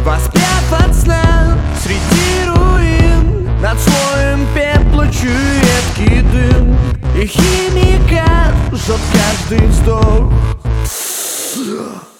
Воспряв от сна среди руин, над слоем пепла чую едкий дым, и химикат жжет каждый вздох.